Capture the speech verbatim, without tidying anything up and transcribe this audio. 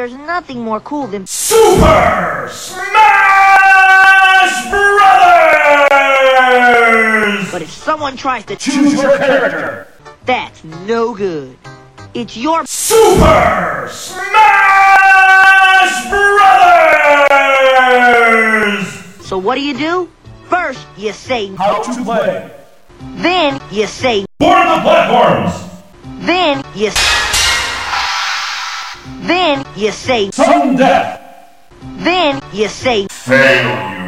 there's nothing more cool than Super Smash Brothers! But if someone tries to choose your character, that's no good. It's your Super Smash Brothers! So what do you do? First, you say how to play. Then, you say board the platforms. Then, you Then, you say sudden death. Then, you say failure.